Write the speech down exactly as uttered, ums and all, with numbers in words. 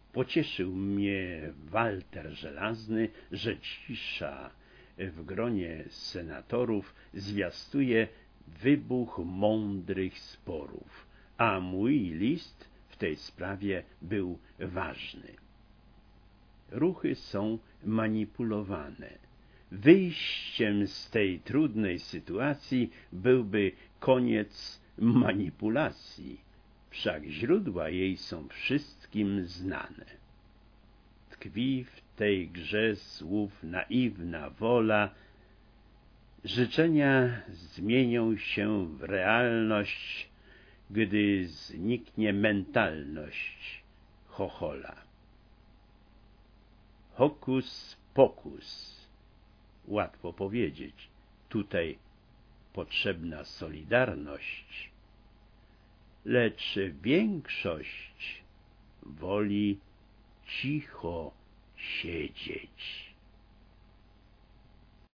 Pocieszył mnie Walter Żelazny, że cisza w gronie senatorów zwiastuje wybuch mądrych sporów, a mój list w tej sprawie był ważny. Ruchy są manipulowane. Wyjściem z tej trudnej sytuacji byłby koniec manipulacji, wszak źródła jej są wszystkim znane. Tkwi w tej grze słów naiwna wola, życzenia zmienią się w realność, gdy zniknie mentalność chochola. Hokus pokus. Łatwo powiedzieć, tutaj potrzebna solidarność, lecz większość woli cicho siedzieć.